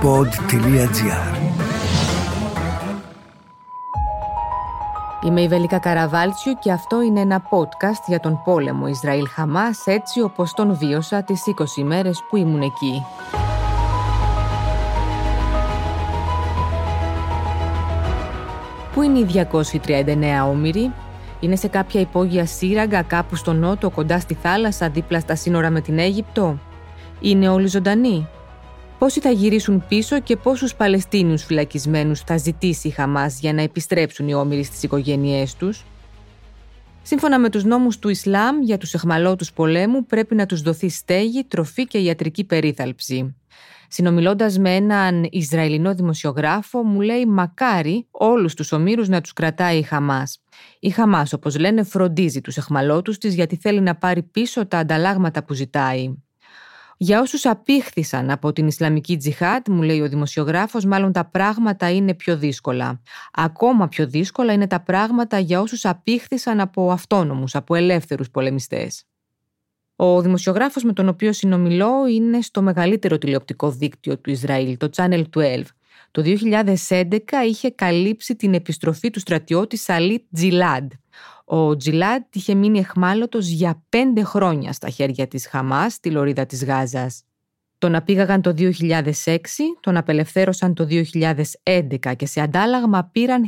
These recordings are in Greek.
pod.gr. Είμαι η Βελίκα Καραβάλτσιου και αυτό είναι ένα podcast για τον πόλεμο Ισραήλ-Χαμάς έτσι όπως τον βίωσα τις 20 ημέρες που ήμουν εκεί. Πού είναι οι 239 όμηροι? Είναι σε κάποια υπόγεια σύραγγα κάπου στο νότο κοντά στη θάλασσα δίπλα στα σύνορα με την Αίγυπτο? Είναι όλοι ζωντανοί? Πόσοι θα γυρίσουν πίσω και πόσους Παλαιστίνιους φυλακισμένους θα ζητήσει η Χαμάς για να επιστρέψουν οι όμηροι στις οικογένειές τους? Σύμφωνα με τους νόμους του Ισλάμ, για τους αιχμαλώτους πολέμου πρέπει να τους δοθεί στέγη, τροφή και ιατρική περίθαλψη. Συνομιλώντας με έναν Ισραηλινό δημοσιογράφο, μου λέει μακάρι όλους τους ομήρους να τους κρατάει η Χαμάς. Η Χαμάς, όπως λένε, φροντίζει τους αιχμαλώτους της γιατί θέλει να πάρει πίσω τα ανταλλάγματα που ζητάει. Για όσους απήχθησαν από την Ισλαμική Τζιχάντ, μου λέει ο δημοσιογράφος, μάλλον τα πράγματα είναι πιο δύσκολα. Ακόμα πιο δύσκολα είναι τα πράγματα για όσους απήχθησαν από αυτόνομους, από ελεύθερους πολεμιστές. Ο δημοσιογράφος με τον οποίο συνομιλώ είναι στο μεγαλύτερο τηλεοπτικό δίκτυο του Ισραήλ, το Channel 12. Το 2011 είχε καλύψει την επιστροφή του στρατιώτη Σαλίτ Τζιλάντ. Ο Τζιλάντ είχε μείνει αιχμάλωτος για 5 χρόνια στα χέρια της Χαμάς στη λωρίδα της Γάζας. Τον απήγαγαν το 2006, τον απελευθέρωσαν το 2011 και σε αντάλλαγμα πήραν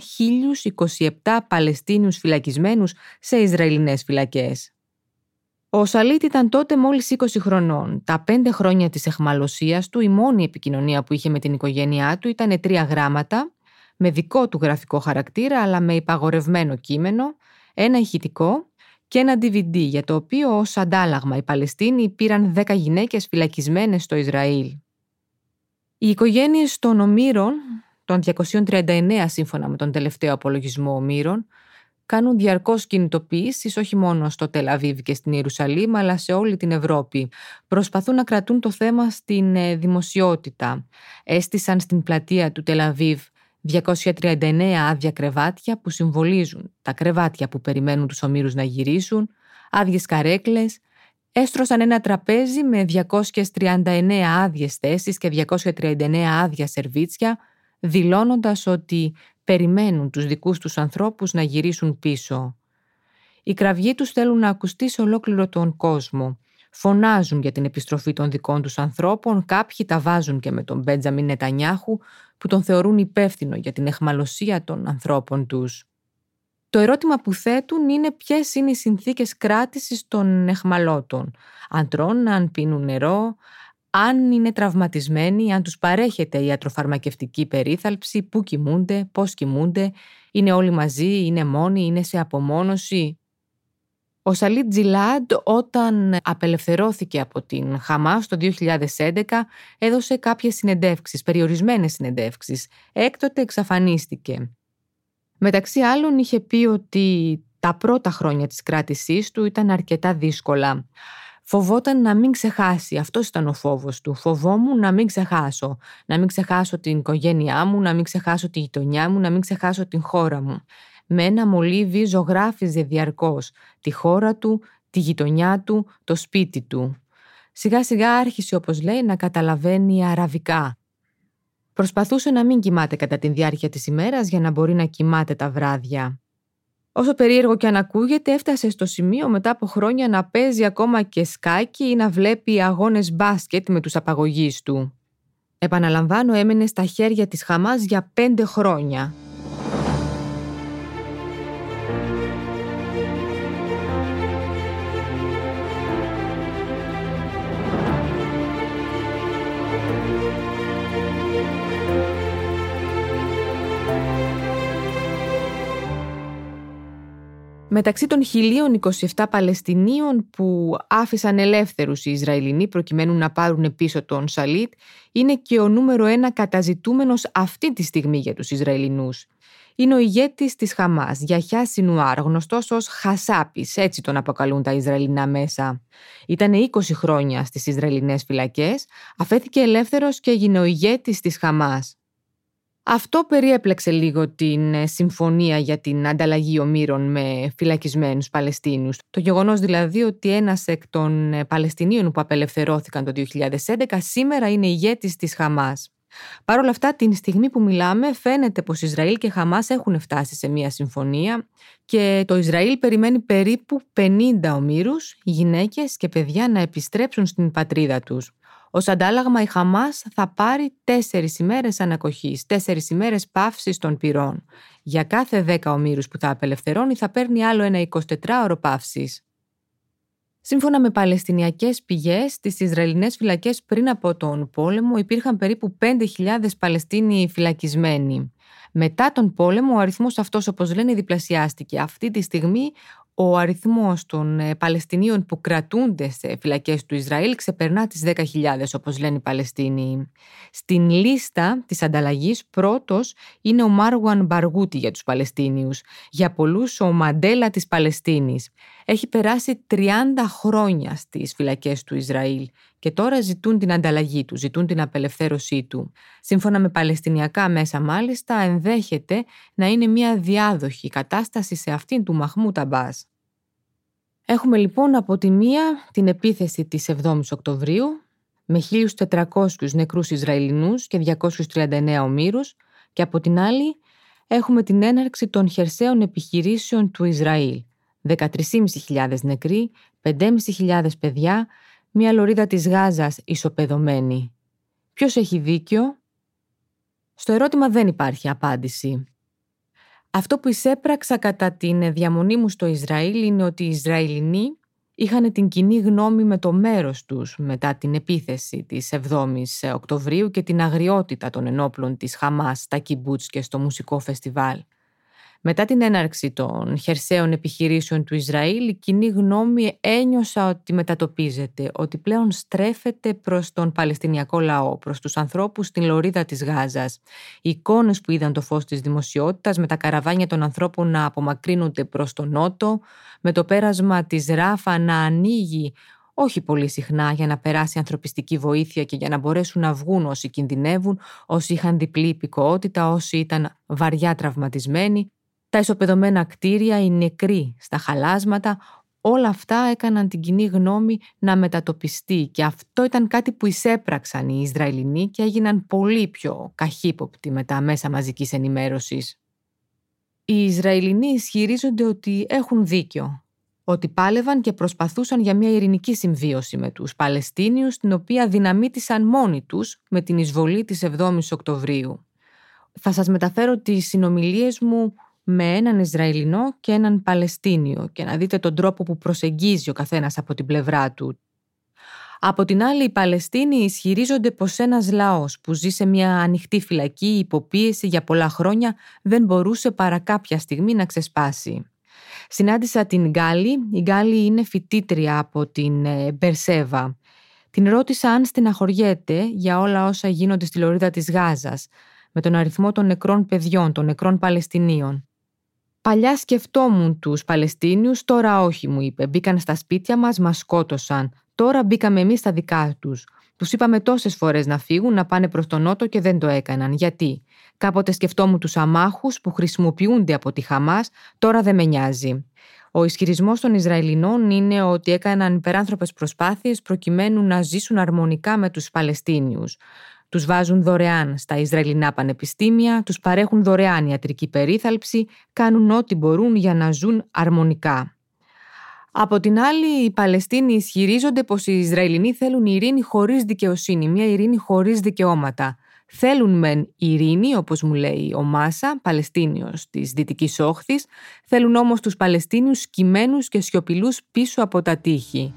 1027 Παλαιστίνιους φυλακισμένους σε Ισραηλινές φυλακές. Ο Σαλίτ ήταν τότε μόλις 20 χρονών. Τα 5 χρόνια της αιχμαλωσίας του, η μόνη επικοινωνία που είχε με την οικογένειά του ήταν 3 γράμματα, με δικό του γραφικό χαρακτήρα αλλά με υπαγορευμένο κείμενο, ένα ηχητικό και ένα DVD, για το οποίο ως αντάλλαγμα οι Παλαιστίνοι πήραν 10 γυναίκες φυλακισμένες στο Ισραήλ. Οι οικογένειες των ομήρων, των 239 σύμφωνα με τον τελευταίο απολογισμό ομήρων, κάνουν διαρκώς κινητοποιήσεις όχι μόνο στο Τελ Αβίβ και στην Ιερουσαλήμ αλλά σε όλη την Ευρώπη. Προσπαθούν να κρατούν το θέμα στην δημοσιότητα. Έστησαν στην πλατεία του Τελ Αβίβ 239 άδεια κρεβάτια που συμβολίζουν τα κρεβάτια που περιμένουν τους ομήρους να γυρίσουν, άδειες καρέκλες, έστρωσαν ένα τραπέζι με 239 άδειες θέσεις και 239 άδεια σερβίτσια, δηλώνοντας ότι περιμένουν τους δικούς τους ανθρώπους να γυρίσουν πίσω. Οι κραυγοί τους θέλουν να ακουστεί σε ολόκληρο τον κόσμο. Φωνάζουν για την επιστροφή των δικών τους ανθρώπων, κάποιοι τα βάζουν και με τον Μπέντζαμιν Νετανιάχου που τον θεωρούν υπεύθυνο για την αιχμαλωσία των ανθρώπων τους. Το ερώτημα που θέτουν είναι ποιες είναι οι συνθήκες κράτησης των αιχμαλώτων. Αν τρώνε, αν πίνουν νερό, αν είναι τραυματισμένοι, αν τους παρέχεται ιατροφαρμακευτική περίθαλψη, πού κοιμούνται, πώς κοιμούνται, είναι όλοι μαζί, είναι μόνοι, είναι σε απομόνωση. Ο Σαλίτ Τζιλάντ όταν απελευθερώθηκε από την Χαμάς το 2011 έδωσε κάποιες συνεντεύξεις, περιορισμένες συνεντεύξεις. Έκτοτε εξαφανίστηκε. Μεταξύ άλλων είχε πει ότι τα πρώτα χρόνια της κράτησής του ήταν αρκετά δύσκολα. Φοβόταν να μην ξεχάσει, αυτός ήταν ο φόβος του. Φοβόμουν να μην ξεχάσω. Να μην ξεχάσω την οικογένειά μου, να μην ξεχάσω τη γειτονιά μου, να μην ξεχάσω την χώρα μου. Με ένα μολύβι ζωγράφιζε διαρκώς τη χώρα του, τη γειτονιά του, το σπίτι του. Σιγά σιγά άρχισε, όπως λέει, να καταλαβαίνει αραβικά. Προσπαθούσε να μην κοιμάται κατά τη διάρκεια της ημέρας για να μπορεί να κοιμάται τα βράδια. Όσο περίεργο και αν ακούγεται, έφτασε στο σημείο μετά από χρόνια να παίζει ακόμα και σκάκι ή να βλέπει αγώνες μπάσκετ με τους απαγωγείς του. Επαναλαμβάνω, έμενε στα χέρια της Χαμάς για 5 χρόνια. Μεταξύ των 1027 Παλαιστινίων που άφησαν ελεύθερους οι Ισραηλινοί προκειμένου να πάρουν πίσω τον Σαλίτ, είναι και ο νούμερο 1 καταζητούμενος αυτή τη στιγμή για τους Ισραηλινούς. Είναι ο ηγέτης της Χαμάς, Γιαχιά Σινουάρ, γνωστός ως Χασάπης, έτσι τον αποκαλούν τα Ισραηλινά μέσα. Ήταν 20 χρόνια στις Ισραηλινές φυλακές, αφέθηκε ελεύθερος και έγινε ο ηγέτης της Χαμάς. Αυτό περιέπλεξε λίγο την συμφωνία για την ανταλλαγή ομήρων με φυλακισμένους Παλαιστίνιους. Το γεγονός δηλαδή ότι ένας εκ των Παλαιστινίων που απελευθερώθηκαν το 2011 σήμερα είναι ηγέτης της Χαμάς. Παρ' όλα αυτά, την στιγμή που μιλάμε, φαίνεται πως Ισραήλ και Χαμάς έχουν φτάσει σε μια συμφωνία και το Ισραήλ περιμένει περίπου 50 ομήρους, γυναίκες και παιδιά να επιστρέψουν στην πατρίδα τους. Ως αντάλλαγμα, η Χαμάς θα πάρει 4 ημέρες ανακοχής, 4 ημέρες παύσης των πυρών. Για κάθε 10 ομήρους που θα απελευθερώνει, θα παίρνει άλλο ένα 24ωρο παύσης. Σύμφωνα με παλαιστινιακές πηγές, στις Ισραηλινές φυλακές πριν από τον πόλεμο υπήρχαν περίπου 5.000 Παλαιστίνοι φυλακισμένοι. Μετά τον πόλεμο ο αριθμός αυτός, όπως λένε, διπλασιάστηκε. Αυτή τη στιγμή ο αριθμός των Παλαιστινίων που κρατούνται σε φυλακές του Ισραήλ ξεπερνά τις 10.000, όπως λένε οι Παλαιστίνοι. Στην λίστα της ανταλλαγής πρώτος είναι ο Μάρουαν Μπαργούτη για τους Παλαιστίνιους. Για πολλούς ο Μαντέλα της Παλαιστίνης. Έχει περάσει 30 χρόνια στις φυλακές του Ισραήλ και τώρα ζητούν την ανταλλαγή του, ζητούν την απελευθέρωσή του. Σύμφωνα με παλαιστινιακά μέσα μάλιστα, ενδέχεται να είναι μια διάδοχη κατάσταση σε αυτήν του Μαχμούντ Αμπάς. Έχουμε λοιπόν από τη μία την επίθεση της 7ης Οκτωβρίου με 1.400 νεκρούς Ισραηλινούς και 239 ομήρους και από την άλλη έχουμε την έναρξη των χερσαίων επιχειρήσεων του Ισραήλ. 13.500 νεκροί, 5.500 παιδιά, μια λωρίδα της Γάζας ισοπεδωμένη. Ποιος έχει δίκιο? Στο ερώτημα δεν υπάρχει απάντηση. Αυτό που εισέπραξα κατά την διαμονή μου στο Ισραήλ είναι ότι οι Ισραηλινοί είχαν την κοινή γνώμη με το μέρος τους μετά την επίθεση της 7ης Οκτωβρίου και την αγριότητα των ενόπλων της Χαμάς στα κιμπούτς και στο μουσικό φεστιβάλ. Μετά την έναρξη των χερσαίων επιχειρήσεων του Ισραήλ, η κοινή γνώμη ένιωσα ότι μετατοπίζεται, ότι πλέον στρέφεται προς τον Παλαιστινιακό λαό, προς τους ανθρώπους στην λωρίδα της Γάζας. Οι εικόνες που είδαν το φως της δημοσιότητας, με τα καραβάνια των ανθρώπων να απομακρύνονται προς τον νότο, με το πέρασμα της Ράφα να ανοίγει όχι πολύ συχνά για να περάσει ανθρωπιστική βοήθεια και για να μπορέσουν να βγουν όσοι κινδυνεύουν, όσοι είχαν διπλή υπηκοότητα, όσοι ήταν βαριά τραυματισμένοι. Τα ισοπεδωμένα κτίρια, οι νεκροί στα χαλάσματα, όλα αυτά έκαναν την κοινή γνώμη να μετατοπιστεί και αυτό ήταν κάτι που εισέπραξαν οι Ισραηλινοί και έγιναν πολύ πιο καχύποπτοι με τα μέσα μαζικής ενημέρωσης. Οι Ισραηλινοί ισχυρίζονται ότι έχουν δίκιο, ότι πάλευαν και προσπαθούσαν για μια ειρηνική συμβίωση με τους Παλαιστίνιους, την οποία δυναμίτισαν μόνοι τους με την εισβολή της 7ης Οκτωβρίου. Θα σας μεταφέρω τις συνομιλίες μου με έναν Ισραηλινό και έναν Παλαιστίνιο και να δείτε τον τρόπο που προσεγγίζει ο καθένας από την πλευρά του. Από την άλλη, οι Παλαιστίνοι ισχυρίζονται πως ένας λαός που ζει σε μια ανοιχτή φυλακή υποπίεση για πολλά χρόνια δεν μπορούσε παρά κάποια στιγμή να ξεσπάσει. Συνάντησα την Γκάλη. Η Γκάλη είναι φοιτήτρια από την Μπερσέβα. Την ρώτησα αν στεναχωριέται για όλα όσα γίνονται στη λωρίδα της Γάζας, με τον αριθμό των νεκρών παιδιών, των νεκρών Παλαιστινίων. «Παλιά σκεφτόμουν τους Παλαιστίνιους, τώρα όχι», μου είπε. «Μπήκαν στα σπίτια μας, μας σκότωσαν. Τώρα μπήκαμε εμείς στα δικά τους. Τους είπαμε τόσες φορές να φύγουν, να πάνε προς τον νότο και δεν το έκαναν. Γιατί? Κάποτε σκεφτόμουν τους αμάχους που χρησιμοποιούνται από τη Χαμάς, τώρα δεν με νοιάζει». Ο ισχυρισμός των Ισραηλινών είναι ότι έκαναν υπεράνθρωπες προσπάθειες προκειμένου να ζήσουν αρμονικά με τους Παλαιστίνιους. Τους βάζουν δωρεάν στα Ισραηλινά πανεπιστήμια, τους παρέχουν δωρεάν ιατρική περίθαλψη, κάνουν ό,τι μπορούν για να ζουν αρμονικά. Από την άλλη, οι Παλαιστίνοι ισχυρίζονται πως οι Ισραηλινοί θέλουν ειρήνη χωρίς δικαιοσύνη, μια ειρήνη χωρίς δικαιώματα. Θέλουν μεν ειρήνη, όπως μου λέει ο Μάσα, Παλαιστίνιος της Δυτικής Όχθης, θέλουν όμως τους Παλαιστίνιους σκυμμένους και σιωπηλούς πίσω από τα τείχη.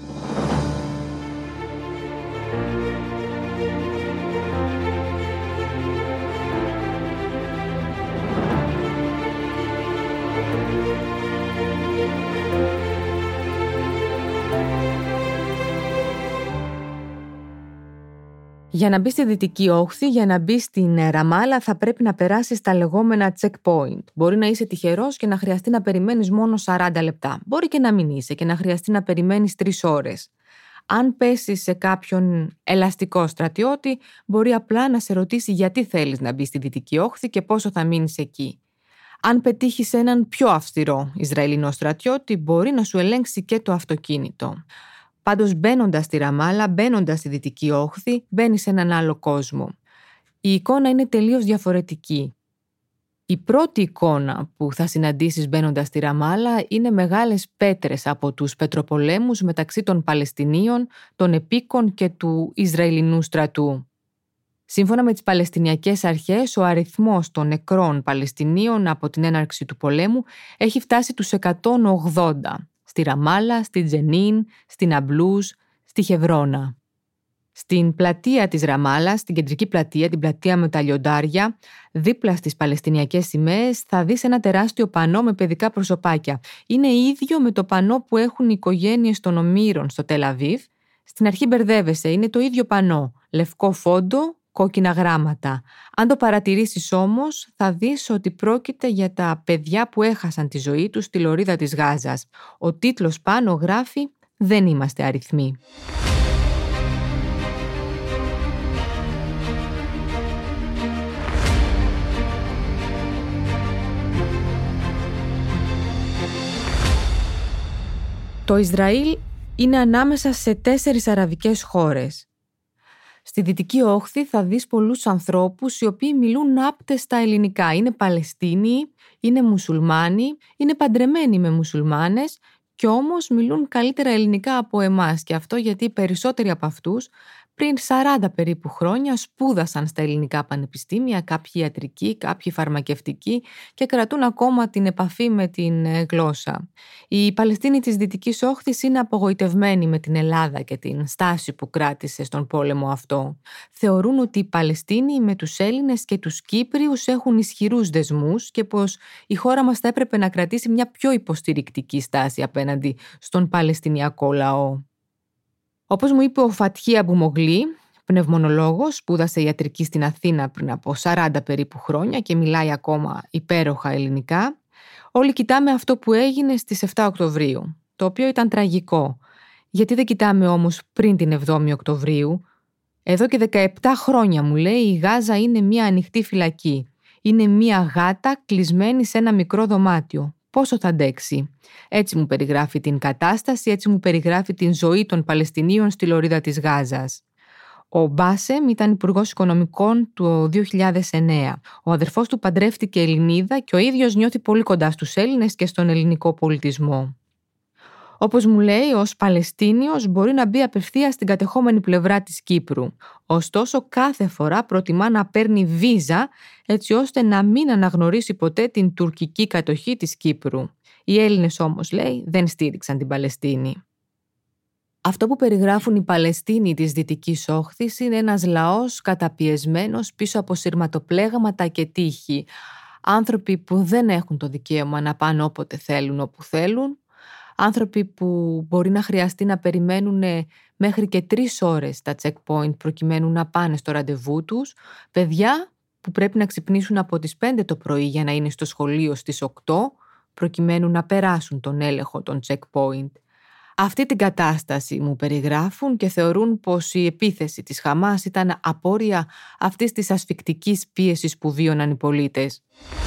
Για να μπει στη Δυτική Όχθη, για να μπει στην Ραμάλα, θα πρέπει να περάσεις τα λεγόμενα checkpoint. Μπορεί να είσαι τυχερός και να χρειαστεί να περιμένεις μόνο 40 λεπτά. Μπορεί και να μην είσαι και να χρειαστεί να περιμένεις 3 ώρες. Αν πέσεις σε κάποιον ελαστικό στρατιώτη, μπορεί απλά να σε ρωτήσει γιατί θέλεις να μπει στη Δυτική Όχθη και πόσο θα μείνεις εκεί. Αν πετύχεις έναν πιο αυστηρό Ισραηλινό στρατιώτη, μπορεί να σου ελέγξει και το αυτοκίνητο. Πάντως, μπαίνοντας στη Ραμάλα, μπαίνοντας στη Δυτική Όχθη, μπαίνεις σε έναν άλλο κόσμο. η εικόνα είναι τελείως διαφορετική. Η πρώτη εικόνα που θα συναντήσεις μπαίνοντας στη Ραμάλα είναι μεγάλες πέτρες από τους πετροπολέμους μεταξύ των Παλαιστινίων, των επίκων και του Ισραηλινού στρατού. Σύμφωνα με τις Παλαιστινιακές αρχές, ο αριθμός των νεκρών Παλαιστινίων από την έναρξη του πολέμου έχει φτάσει τους 180, στη Ραμάλα, στη Τζενίν, στην Αμπλούζ, στη Χεβρώνα. Στην πλατεία της Ραμάλας, στην κεντρική πλατεία, την πλατεία με τα λιοντάρια, δίπλα στις Παλαιστινιακές σημαίες, θα δεις ένα τεράστιο πανό με παιδικά προσωπάκια. Είναι ίδιο με το πανό που έχουν οι οικογένειες των ομήρων στο Τελ Αβίβ. Στην αρχή μπερδεύεσαι, είναι το ίδιο πανό. Λευκό φόντο, κόκκινα γράμματα. Αν το παρατηρήσεις όμως, θα δεις ότι πρόκειται για τα παιδιά που έχασαν τη ζωή τους στη λωρίδα της Γάζας. Ο τίτλος πάνω γράφει «Δεν είμαστε αριθμοί». Το Ισραήλ είναι ανάμεσα σε 4 αραβικές χώρες. Στη Δυτική Όχθη θα δεις πολλούς ανθρώπους οι οποίοι μιλούν άπτεστα ελληνικά. Είναι Παλαιστίνοι, είναι μουσουλμάνοι, είναι παντρεμένοι με μουσουλμάνες και όμως μιλούν καλύτερα ελληνικά από εμάς. Και αυτό γιατί οι περισσότεροι από αυτούς πριν 40 περίπου χρόνια σπούδασαν στα ελληνικά πανεπιστήμια, κάποιοι ιατρικοί, κάποιοι φαρμακευτικοί και κρατούν ακόμα την επαφή με την γλώσσα. Οι Παλαιστίνοι της Δυτικής Όχθης είναι απογοητευμένοι με την Ελλάδα και την στάση που κράτησε στον πόλεμο αυτό. Θεωρούν ότι οι Παλαιστίνοι με τους Έλληνες και τους Κύπριους έχουν ισχυρούς δεσμούς και πως η χώρα μας θα έπρεπε να κρατήσει μια πιο υποστηρικτική στάση απέναντι στον Παλαιστινιακό λαό. Όπως μου είπε ο Φατχί Αμπουμογλή, πνευμονολόγος, σπούδασε ιατρική στην Αθήνα πριν από 40 περίπου χρόνια και μιλάει ακόμα υπέροχα ελληνικά, όλοι κοιτάμε αυτό που έγινε στις 7 Οκτωβρίου, το οποίο ήταν τραγικό. Γιατί δεν κοιτάμε όμως πριν την 7η Οκτωβρίου? Εδώ και 17 χρόνια, μου λέει, η Γάζα είναι μια ανοιχτή φυλακή. Είναι μια γάτα κλεισμένη σε ένα μικρό δωμάτιο. Πόσο θα αντέξει? Έτσι μου περιγράφει την κατάσταση, έτσι μου περιγράφει την ζωή των Παλαιστινίων στη λωρίδα της Γάζας. Ο Μπάσεμ ήταν υπουργός οικονομικών του 2009. Ο αδερφός του παντρεύτηκε Ελληνίδα και ο ίδιος νιώθει πολύ κοντά στους Έλληνες και στον ελληνικό πολιτισμό. Όπως μου λέει, ως Παλαιστίνιος μπορεί να μπει απευθείας στην κατεχόμενη πλευρά της Κύπρου. Ωστόσο, κάθε φορά προτιμά να παίρνει βίζα έτσι ώστε να μην αναγνωρίσει ποτέ την τουρκική κατοχή της Κύπρου. Οι Έλληνες όμως, λέει, δεν στήριξαν την Παλαιστίνη. Αυτό που περιγράφουν οι Παλαιστίνοι της Δυτικής Όχθης είναι ένας λαός καταπιεσμένος πίσω από σειρματοπλέγματα και τείχη. Άνθρωποι που δεν έχουν το δικαίωμα να πάνε όποτε θέλουν, όπου θέλουν. Άνθρωποι που μπορεί να χρειαστεί να περιμένουν μέχρι και 3 ώρες στα checkpoint προκειμένου να πάνε στο ραντεβού τους. Παιδιά που πρέπει να ξυπνήσουν από τις 5 το πρωί για να είναι στο σχολείο στις 8 προκειμένου να περάσουν τον έλεγχο των checkpoint. Αυτή την κατάσταση μου περιγράφουν και θεωρούν πως η επίθεση της Χαμάς ήταν απόρρια αυτής της ασφικτικής πίεσης που βίωναν οι πολίτες.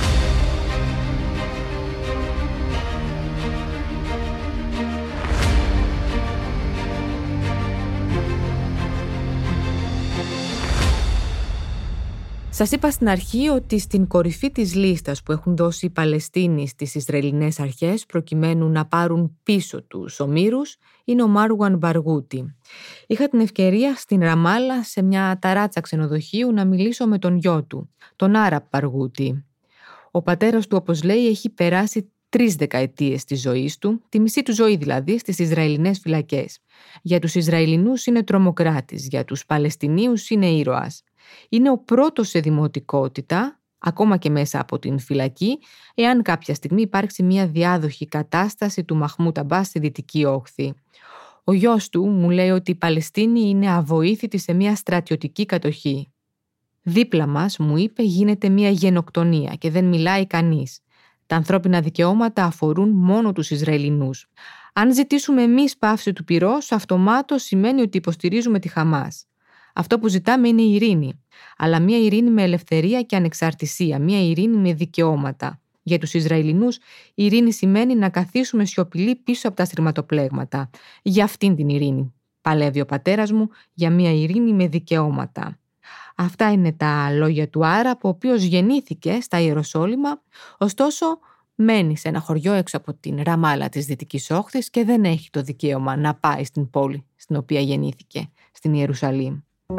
Σας είπα στην αρχή ότι στην κορυφή της λίστας που έχουν δώσει οι Παλαιστίνοι στις Ισραηλινές αρχές προκειμένου να πάρουν πίσω τους ομήρους είναι ο Μάρουαν Μπαργούτη. Είχα την ευκαιρία στην Ραμάλα σε μια ταράτσα ξενοδοχείου να μιλήσω με τον γιο του, τον Άραπ Μπαργούτη. Ο πατέρας του, όπως λέει, έχει περάσει 3 δεκαετίες της ζωής του, τη μισή του ζωή δηλαδή, στις Ισραηλινές φυλακές. Για τους Ισραηλινούς είναι τρομοκράτης, για τους Παλαιστινίους είναι ήρωας. Είναι ο πρώτος σε δημοτικότητα, ακόμα και μέσα από την φυλακή, εάν κάποια στιγμή υπάρξει μια διάδοχη κατάσταση του Μαχμούντ Αμπάς στη Δυτική Όχθη. Ο γιος του μου λέει ότι οι Παλαιστίνοι είναι αβοήθητοι σε μια στρατιωτική κατοχή. Δίπλα μας, μου είπε, γίνεται μια γενοκτονία και δεν μιλάει κανείς. Τα ανθρώπινα δικαιώματα αφορούν μόνο τους Ισραηλινούς. Αν ζητήσουμε εμείς πάυση του πυρός, αυτομάτως σημαίνει ότι υποστηρίζουμε τη Χαμάς. Αυτό που ζητάμε είναι η ειρήνη, αλλά μια ειρήνη με ελευθερία και ανεξαρτησία, μια ειρήνη με δικαιώματα. Για τους Ισραηλινούς, η ειρήνη σημαίνει να καθίσουμε σιωπηλοί πίσω από τα σειρματοπλέγματα. Για αυτήν την ειρήνη παλεύει ο πατέρας μου, για μια ειρήνη με δικαιώματα. Αυτά είναι τα λόγια του Άραπ, ο οποίος γεννήθηκε στα Ιεροσόλυμα, ωστόσο μένει σε ένα χωριό έξω από την Ραμάλα της Δυτικής Όχθης και δεν έχει το δικαίωμα να πάει στην πόλη στην οποία γεννήθηκε, στην Ιερουσαλήμ.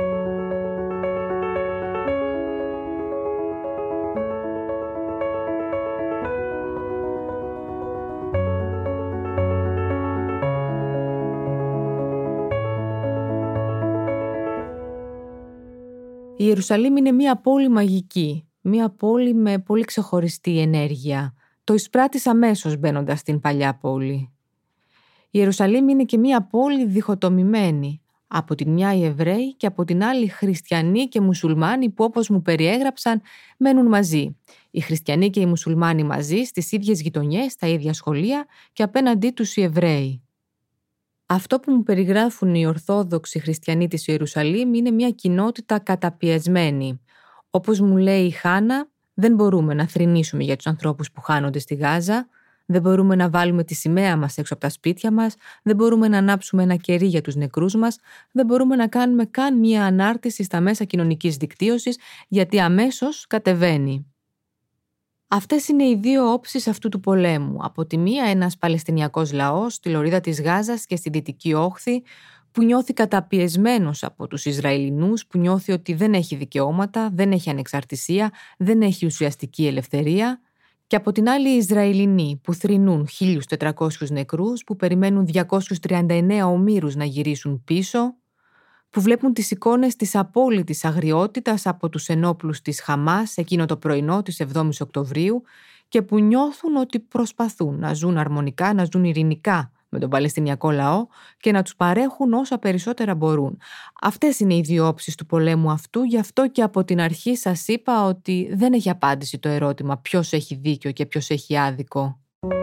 Η Ιερουσαλήμ είναι μια πόλη μαγική, μια πόλη με πολύ ξεχωριστή ενέργεια. Το εισπράττεις αμέσως μπαίνοντας στην παλιά πόλη. Η Ιερουσαλήμ είναι και μια πόλη διχοτομημένη. Από την μια οι Εβραίοι και από την άλλη χριστιανοί και μουσουλμάνοι που, όπως μου περιέγραψαν, μένουν μαζί. Οι χριστιανοί και οι μουσουλμάνοι μαζί στις ίδιες γειτονιές, στα ίδια σχολεία και απέναντί τους οι Εβραίοι. Αυτό που μου περιγράφουν οι Ορθόδοξοι χριστιανοί της Ιερουσαλήμ είναι μια κοινότητα καταπιεσμένη. Όπως μου λέει η Χάνα, δεν μπορούμε να θρηνήσουμε για τους ανθρώπους που χάνονται στη Γάζα, δεν μπορούμε να βάλουμε τη σημαία μας έξω από τα σπίτια μας, δεν μπορούμε να ανάψουμε ένα κερί για τους νεκρούς μας, δεν μπορούμε να κάνουμε καν μια ανάρτηση στα μέσα κοινωνικής δικτύωσης, γιατί αμέσως κατεβαίνει. Αυτές είναι οι δύο όψεις αυτού του πολέμου. Από τη μία ένας Παλαιστινιακός λαός στη λωρίδα της Γάζας και στη Δυτική Όχθη που νιώθει καταπιεσμένος από τους Ισραηλινούς, που νιώθει ότι δεν έχει δικαιώματα, δεν έχει ανεξαρτησία, δεν έχει ουσιαστική ελευθερία. Και από την άλλη οι Ισραηλινοί που θρηνούν 1.400 νεκρούς, που περιμένουν 239 ομήρους να γυρίσουν πίσω, που βλέπουν τις εικόνες της απόλυτης αγριότητας από τους ενόπλους της Χαμάς εκείνο το πρωινό της 7ης Οκτωβρίου και που νιώθουν ότι προσπαθούν να ζουν αρμονικά, να ζουν ειρηνικά με τον Παλαιστινιακό λαό και να τους παρέχουν όσα περισσότερα μπορούν. Αυτές είναι οι δύο όψεις του πολέμου αυτού, γι' αυτό και από την αρχή σας είπα ότι δεν έχει απάντηση το ερώτημα ποιος έχει δίκιο και ποιος έχει άδικο.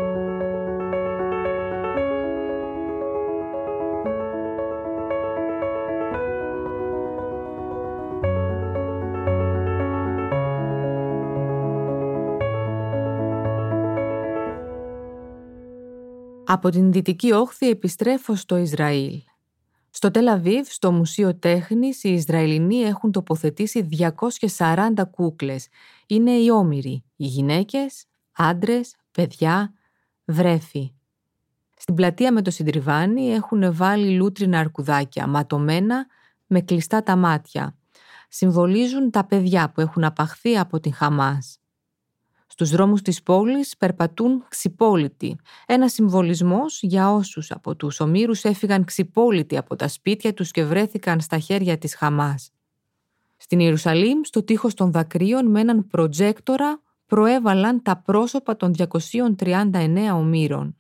Από την Δυτική Όχθη επιστρέφω στο Ισραήλ. Στο Τελ Αβίβ, στο Μουσείο Τέχνης, οι Ισραηλινοί έχουν τοποθετήσει 240 κούκλες. Είναι οι όμηροι, οι γυναίκες, άντρες, παιδιά, βρέφη. Στην πλατεία με το συντριβάνι έχουν βάλει λούτρινα αρκουδάκια, ματωμένα με κλειστά τα μάτια. Συμβολίζουν τα παιδιά που έχουν απαχθεί από την Χαμάς. Στους δρόμους της πόλης περπατούν ξυπόλυτοι. Ένας συμβολισμός για όσους από τους ομήρους έφυγαν ξυπόλυτοι από τα σπίτια τους και βρέθηκαν στα χέρια της Χαμάς. Στην Ιερουσαλήμ, στο τείχος των δακρύων, με έναν προτζέκτορα προέβαλαν τα πρόσωπα των 239 ομήρων.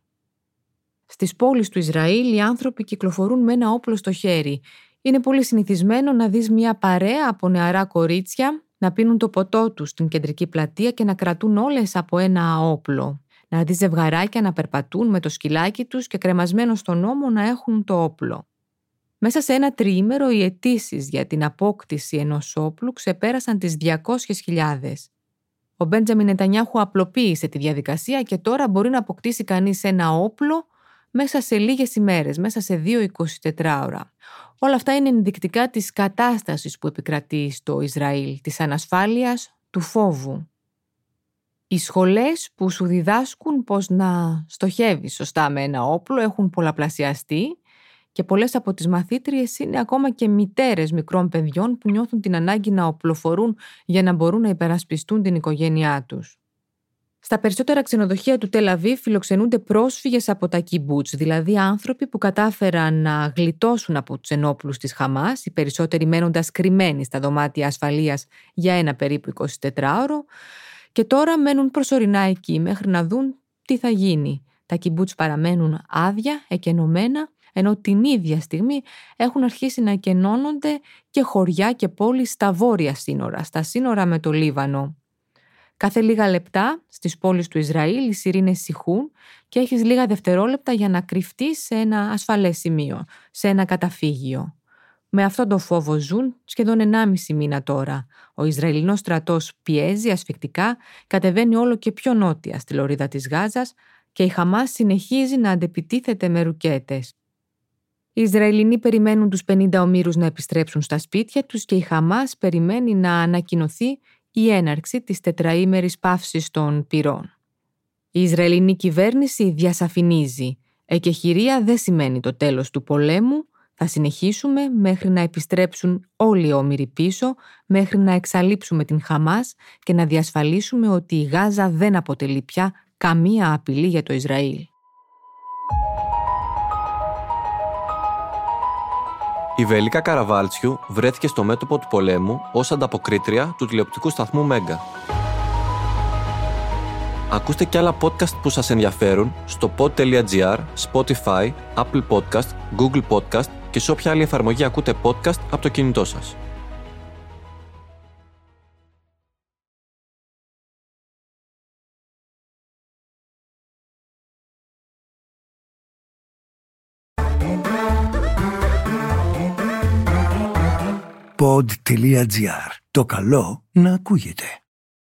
Στις πόλεις του Ισραήλ οι άνθρωποι κυκλοφορούν με ένα όπλο στο χέρι. Είναι πολύ συνηθισμένο να δεις μια παρέα από νεαρά κορίτσια να πίνουν το ποτό τους στην κεντρική πλατεία και να κρατούν όλες από ένα όπλο. Να δεις ζευγαράκια να περπατούν με το σκυλάκι τους και κρεμασμένο στον ώμο να έχουν το όπλο. Μέσα σε ένα τριήμερο οι αιτήσεις για την απόκτηση ενός όπλου ξεπέρασαν τις 200.000. Ο Μπέντζαμιν Νετανιάχου απλοποίησε τη διαδικασία και τώρα μπορεί να αποκτήσει κανείς ένα όπλο μέσα σε λίγες ημέρες, μέσα σε 2-24 ώρα. Όλα αυτά είναι ενδεικτικά της κατάστασης που επικρατεί στο Ισραήλ, της ανασφάλειας, του φόβου. Οι σχολές που σου διδάσκουν πώς να στοχεύεις σωστά με ένα όπλο έχουν πολλαπλασιαστεί και πολλές από τις μαθήτριες είναι ακόμα και μητέρες μικρών παιδιών που νιώθουν την ανάγκη να οπλοφορούν για να μπορούν να υπερασπιστούν την οικογένειά τους. Στα περισσότερα ξενοδοχεία του Τελ Αβίβ φιλοξενούνται πρόσφυγες από τα κιμπούτς, δηλαδή άνθρωποι που κατάφεραν να γλιτώσουν από τους ενόπλους της Χαμάς, οι περισσότεροι μένοντας κρυμμένοι στα δωμάτια ασφαλείας για ένα περίπου 24ωρο και τώρα μένουν προσωρινά εκεί μέχρι να δουν τι θα γίνει. Τα κιμπούτς παραμένουν άδεια, εκενωμένα, ενώ την ίδια στιγμή έχουν αρχίσει να εκενώνονται και χωριά και πόλεις στα βόρεια σύνορα, στα σύνορα με το Λίβανο. Κάθε λίγα λεπτά στις πόλεις του Ισραήλ οι σιρήνες σιχούν και έχεις λίγα δευτερόλεπτα για να κρυφτείς σε ένα ασφαλές σημείο, σε ένα καταφύγιο. Με αυτόν τον φόβο ζουν σχεδόν 1,5 μήνα τώρα. Ο Ισραηλινός στρατός πιέζει ασφικτικά, κατεβαίνει όλο και πιο νότια στη λωρίδα της Γάζας και η Χαμάς συνεχίζει να αντεπιτίθεται με ρουκέτες. Οι Ισραηλινοί περιμένουν τους 50 ομήρους να επιστρέψουν στα σπίτια τους και η Χαμάς περιμένει να ανακοινωθεί η έναρξη της τετραήμερης παύσης των πυρών. Η Ισραηλινή κυβέρνηση διασαφηνίζει: εκεχηρία δεν σημαίνει το τέλος του πολέμου, θα συνεχίσουμε μέχρι να επιστρέψουν όλοι οι όμηροι πίσω, μέχρι να εξαλείψουμε την Χαμάς και να διασφαλίσουμε ότι η Γάζα δεν αποτελεί πια καμία απειλή για το Ισραήλ. Η Βελίκα Καραβάλτσιου βρέθηκε στο μέτωπο του πολέμου ως ανταποκρίτρια του τηλεοπτικού σταθμού Μέγκα. Ακούστε και άλλα podcast που σας ενδιαφέρουν στο pod.gr, Spotify, Apple Podcast, Google Podcast και σε όποια άλλη εφαρμογή ακούτε podcast από το κινητό σας. Pod.gr. Το καλό να ακούγεται.